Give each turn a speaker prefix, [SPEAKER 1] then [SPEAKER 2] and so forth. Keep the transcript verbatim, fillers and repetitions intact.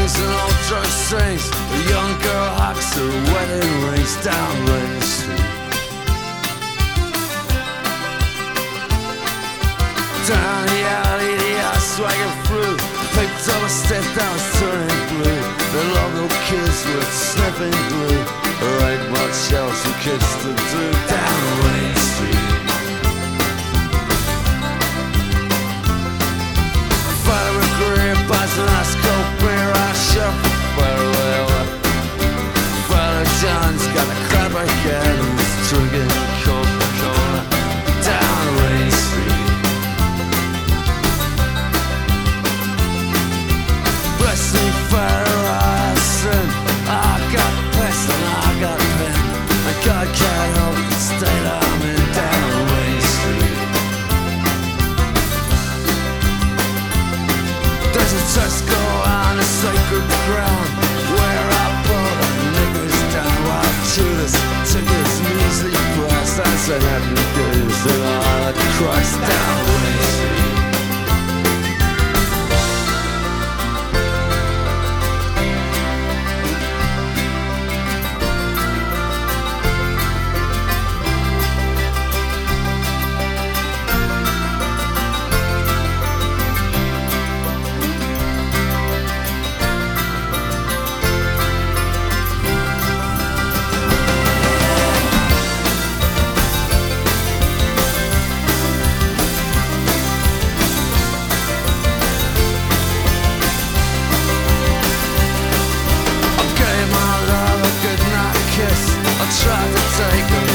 [SPEAKER 1] swings and old drug sings. A young girl hawks her wedding rings down Rain Street. Down the alley, the house swagging through. Picked up a step that was turning blue. The local kids were sniffing glue. There ain't much else for kids to do down Rain Street. Father agree, buys an ice cold beer, I shuffle very well. Father John's got a crab again, he's drinking Coca-Cola down Rain Street. Bless me, Father, I sin. I got pest and I got pen, and God can't help the state I'm in down Rain Street. There's a Tesco on a sacred ground where I bought a nigger's down while Judas took his measly price. I said happy days and all the Christ down Rain Street. Tried to take a